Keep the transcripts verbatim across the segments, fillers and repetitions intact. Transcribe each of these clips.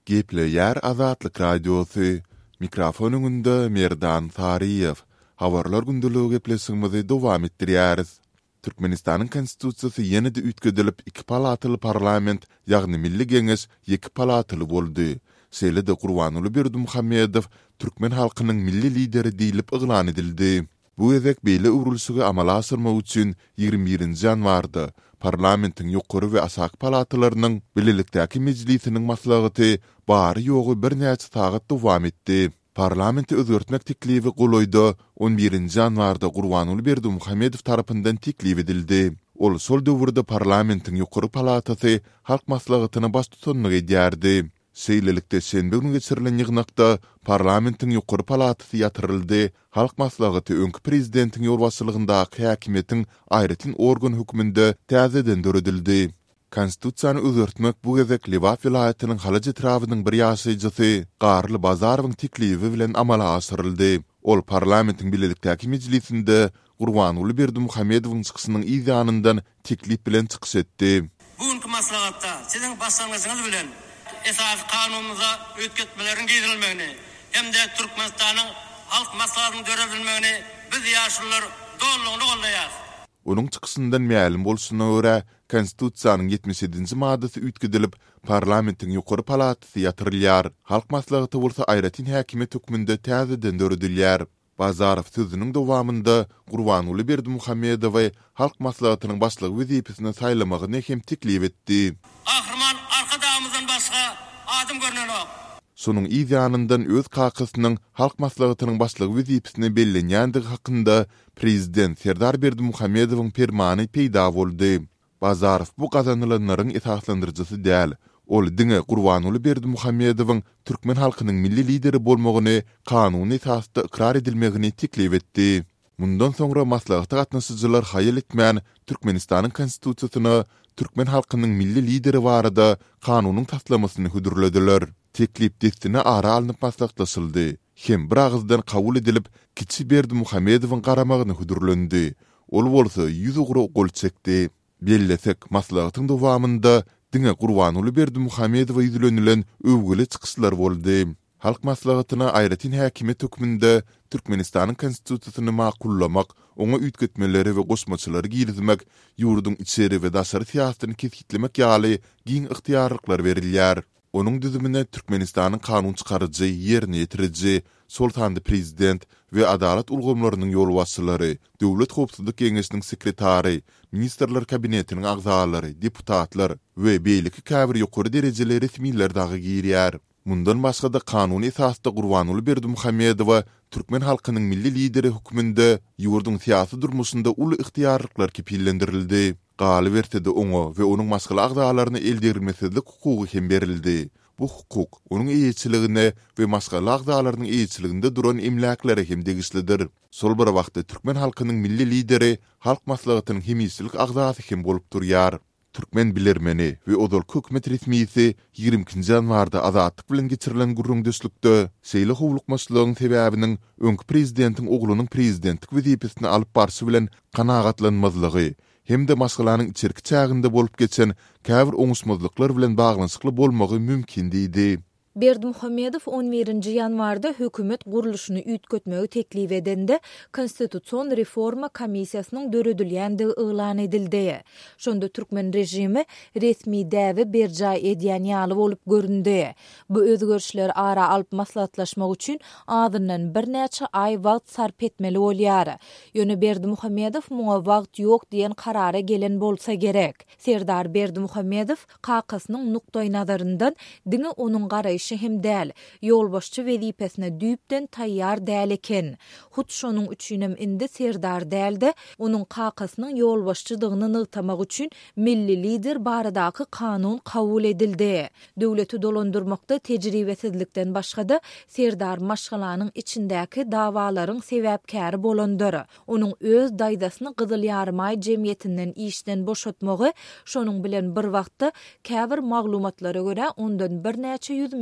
Geple yer Azatlyk Radiosu. Mikrofonunda Merdan Sariyev. Havarlar gündülüğü geplesimizi dowam etdirýäris. Türkmenistan'ın konstitusiyasy ýene-de ütgedilip iki palatyly parlament, ýagny Milli Geňeş iki palatyly boldy. Şeýle-de Gurbanuly Berdimuhammedow türkmen halkynyň milli lideri diýilip yglan edildi. Bu ezek beýle urulşygy amala asyrmak üçin ýygrimi birinji ýanwarda parlamentiň ýokary we asak palatalarının Birlelikdäki Mejlisiniň maslahaty bary ýogy bir näçe sagat dowam etdi. Parlamenti özgörtmek teklifi goýuldy. on birinji ýanwarda Gurbanuly Berdimuhammedow tarapyndan teklif edildi. Ol sol döwürde parlamentiň ýokary palatasy halk maslahatyna baş tutanlyk edýärdi. Şeýlelikde şenbe günü geçirilen ýygnakda parlamentiň ýokary palatasy ýatyryldy. Halk maslahaty öňkü prezidentiň ýolbaşçylygyndaky häkimetiň aýratyn organ hükmünde täzeden döredildi. Konstitusiýany özgörtmek bu gezek Liwat vilayatynyň Halaja trawynyň bir ýaşaýjysy Garly Bazarowyň teklifi bilen amala asyryldy. Ol parlamentiň Birlelikdäki Mejlisinde Gurbanuly Berdimuhammedowyň çykyşynyň ýanyndan teklif bilen çykyş etdi. Bugünkü maslahatda siziň başlangyşyňyz bilen esas kanunumuza ötketmelerin giydirilmegini hem-de Türkmenistanyň halk maslahatynyň döredilmegini biz ýaşlylar dollugyny gollaýar. Onun çykyşyndan ma'lum bolşuna görä, konstitusiýanyň ýetmiş ýedinji maddasy ütgedilip, parlamentiň ýokary palatasy ýatyrylýar. Halk maslahaty bolsa aýratyn häkimet hükmünde täzeden döredilýär. Bazarow sözüniň dowamında Gurbanuly Berdimuhammedow halk maslahatynyň başlygy wezipesine saýlamagyny hem teklif etdi. Ahyrman arkadamyzdan başga adam görnenok. Şonuň ýanyndan öz kakysynyň halk maslahatynyň başlygy wezipesine bellenýändigi hakynda prezident Serdar Berdimuhammedowyň permany peýda boldy. Bazarow bu gazanylanlaryň esaslandyrjysy däl. Ol diňe Gurbanuly Berdimuhammedowyň türkmen halkynyň milli lideri bolmagyny kanuny esasda ikrar edilmegini teklif etdi. Mundan soňra maslahatda gatnaşyjylar haýal etmän Türkmenistanyň konstitusiýasyna türkmen halkynyň milli lideri barada kanunyň taslamasyny hüdürlediler. Teklif destine ara alınıp maslahatlaşyldy. Hem bir agızdan kabul edilip Kiçi Berdimuhammedowyň garamagyny hüdürlendi. Ol bolsa ýüz ugry gol çekdi. Bellesek maslahatyň dowamında diňe Gurbanuly Berdimuhammedowa ýüzlenilen övgüli çykyşlar boldy. Halk maslahatyna aýratyn häkimet hükmünde Türkmenistanyň konstitusiýasyny makullamak, oňa ütgetmeleri we goşmaçylary girizmek, ýurduň içeri we daşary siýasatyny kesitlemek ýaly giň yktyýarlyklar berilýär. Onun düzümine Türkmenistanyň kanun çykarjy, ýerine ýetiriji, Sultandy prezident we adalet ulgamlarynyň ýolbaşçylary, Döwlet Howpsuzlyk Geňeşiniň sekretary, ministrler kabinetiniň agzalary, deputatlar we beýleki käbir ýokary derejeli resmiler dagy girýär. Mundan başga da kanuny esasda Gurbanuly Berdimuhammedow türkmen halkynyň milli lideri hükmünde ýurduň siýasy durmuşynda uly yktyýarlyklar kepillendirildi. Galy bertede oňa we onuň maskala agdalaryny eldirmesizlik hukugy hem berildi. Bu hukuk onuň eýetçiligine we maskala agdalarynyň eýetçiliginde duran emläklere hem degislidir. Sol bir wagtda türkmen halkynyň milli lideri halk maslahatynyň hemislik agdasy hem bolup durýar. Türkmen bilermeni we odol hökümet resmisi ýygrimiňji ýanwarda azatlyk bilen geçirilen gurrundyşlykda şeýle howlukmaçlygyň sebäbiniň öňkü prezidentiň oglunyň prezidentlik wezipesini alyp barşy bilen kanagatlanmazlygy hem-de masalanyň içerki çağında bolup geçen käbir oňuşmazlyklar bilen baglanyşykly bolmagy mümkin diýdi. Berdimuhammedow on birinji ýanwarda hökümet guruluşyny ütgetmegi teklif edende Konstitusiýon reforma komissiýasynyň döredilýändigi yglan edildi. Şonda türkmen rejimi resmi däwe berja edýän ýaly bolup göründi. Bu özgörüşler ara alyp maslahatlaşmak üçin azyndan bir näçe ay wagt sarp etmeli bolýar. Ýöne Berdimuhammedow muňa wagt ýok diýen karara gelen bolsa gerek. Serdar Berdimuhammedow kakasynyň nukdaý nazaryndan diňe onuň garaýşy hem däl, ýolbaşçy wezipesine düýpden taýýar däl eken. Hut şonuň üçinem indi Serdar dälde, onuň kakasynyň ýolbaşçydygyny nygtamak üçin milli lider baradaky kanun kabul edildi. Döwleti dolandyrmakda tejribesizlikden başga-da Serdar maşgalanyň içindäki dawalaryň sebäpkäri bolandyr. Onuň öz daýdasyny Gyzyl Ýarmaý jemgyýetinden işden boşatmagy, şonuň bilen bir wagtda käbir maglumatlara görä ondan bir näçe ýüz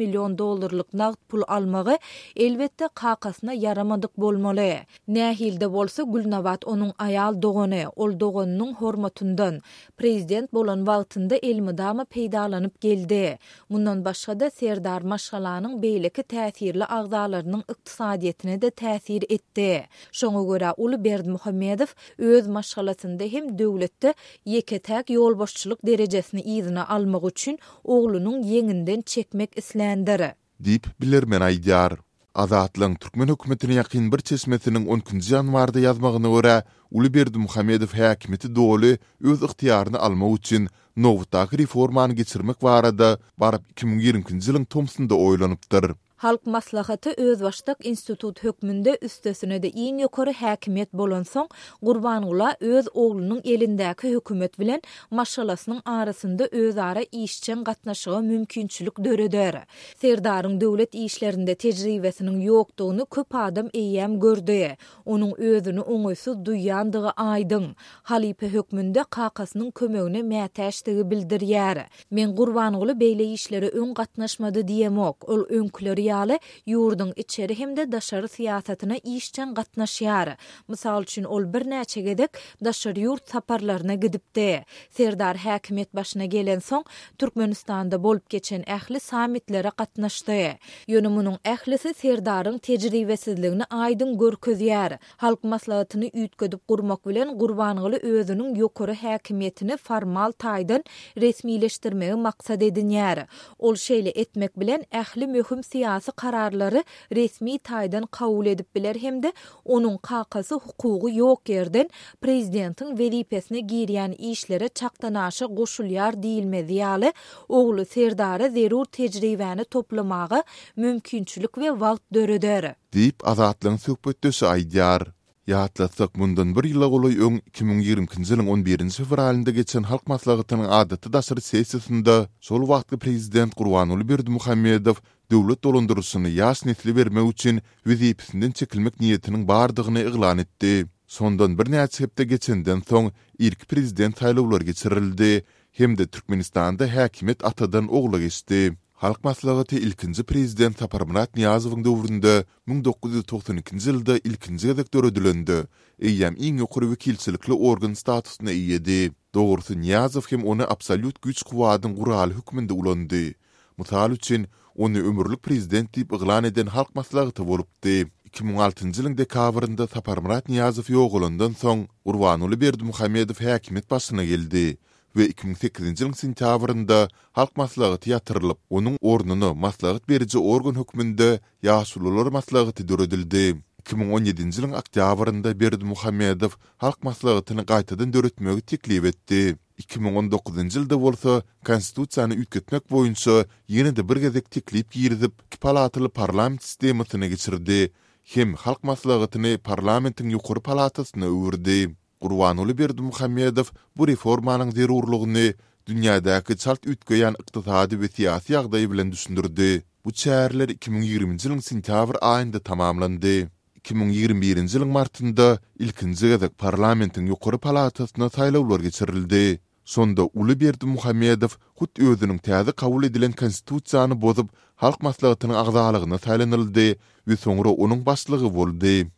milyon dollarlyk nagd pul almagy elbetde kakasyna yaramadyk bolmaly. Nähilde bolsa Gülnabat onuň ayal dogany, ol doganynyň hormatyndan prezident bolan wagtynda elmydama peýdalanyp geldi. Mundan başga da Serdar Maşgalanyň beýleki täsirli agzalarynyň ykdysadyetine de täsir etdi. Şoňa görä Uly Berdimuhammedow öz maşgalasynda hem döwletde ýeketäk ýolbaşçylyk derejesini ýzyna almak üçin oglunyň ýeňinden çekmek islendir. Dip bilermen aýdýar. Azatlyň Türkmen hökümetine ýakyn bir çeşmesiniň on üçinji ýanwarda ýazmagyna görä Uly Berdimuhammedow häkimeti doly öz ygtiýaryny almak üçin nowatdaky reformany geçirmek barada baryp iki bin ýigrimkinji ýylyň tomsunda oýlanypdyr. Halk maslahaty öz başlyk institut hökmünde üstesine de iň ýokary häkimiýet bolan soň Gurbanulla öz oglunyň elindäki hökümet bilen maşgalasynyň arasynda özara işçen gatnaşyga mümkinçilik döreder. Serdaryň döwlet işlerinde tejribesiniň ýokdugyny köp adam eýýäm gördi. Onuň özüni oňaýsuz duýandygy aýdyň. Halipe hökmünde kakasynyň kömegine mätäşdigi bildirýär. Men Gurbanulla beýle işlere öň gatnaşmady diýemok. Ol öňkleri ýaly ýurduň içeri hemde daşary siýasatyna işçen gatnaşýar. Mysal üçin ol bir näçe gedek daşary ýurt saparlaryna gidipdi. Serdar häkimiýet başyna gelen soň Türkmenistanda bolup geçen ähli samitlere gatnaşdy. Ýöne munyň ählisi Serdaryň tejribesizligini aýdyn görkezýär. Halk maslahatyny üýtgedip gurmak bilen Gurbanuly özüniň ýokary häkimiýetini formal taýdan resmileşdirmegi maksat edinýär. Ol şeýle etmek bilen ähli möhüm siýasy kararlary resmi taýdan kabul edip biler hemde onuň kakasy hukugy ýok ýerden prezidentiň wezipesine girýän işlere çaktanaşy goşulýar diýilmedi ýaly ogly Serdara zerur tejribäni toplamagy mümkinçilik we wagt döreder. Diýip Azatlyň söhbetdeşi aýdýar. Ýatlasak mundan bir ýyla goly öň iki bin ýigrimkinji ýylyň on birinji fevralynda geçen halk maslahatynyň adaty daşary sessiýasynda şol wagtky prezident Gurbanuly Berdimuhammedow döwlet dolandyryşyny ýaş nesli bermek üçin wezipesinden çekilmek niýetiniň bardygyny eglan etdi. Sondan bir näçe hepde geçenden soň ilk prezident saýlawlary geçirildi. Hemde Türkmenistanda häkimet atadan ogla geçdi. Halk maslahaty ilkinji prezident Saparmurat Niýazowyň döwründe bin dokuz ýüz toksan ikinji ýylda ilkinji gezek döredilendi. Eýýäm iň ýokary wekilçilikli organ statusyna iýedi. Dogrusy Niýazow hem ony absolut güç guwadyň gural hökmünde ulandy. Mysal üçin ony ömürlük prezident diýip eglan eden halk maslahaty bolupdy. iki bin altynjy ýylyň dekabrynda Saparmurat Niýazow ýogulandan soň Gurbanuly Berdimuhammedow häkimet başyna geldi. Ve iki bin sekizinji ýylyň sentýabrynda halk maslahaty ýatyrylyp, onuň ornuny maslahat berici organ hökmünde ýaşulular maslahaty döredildi. iki bin on ýedinji ýylyň oktýabrynda Berdimuhammedow halk maslahatyny gaýtadan döretmegi teklip etdi. iki bin on dokuzynjy ýylda bolsa konstitusiýany üýtgetmek boýunça ýene de bir gezek teklip girizip iki palatyly parlament sistemasyna geçirdi. Hem halk maslahatyny parlamentiň ýokary palatasyna öwürdi. Gurbanuly Berdimuhammedow bu reformanyň zerurlygyny dünýädäki çalt üýtgeýän ykdysady we siýasy ýagdaýy bilen düşündirdi. Bu çäherler iki bin ýigrimiji ýylyň sentýabr aýynda tamamlandy. iki bin ýigirmi birinji ýylyň martynda ilkinji gezek parlamentiň ýokary palatasyna saýlawlar geçirildi. Sonda Uly Berdimuhammedow hut özüniň täze kabul edilen konstitusiýany bozup halk maslahatynyň agzalygyna saýlanyldy we soňra onuň başlygy boldy.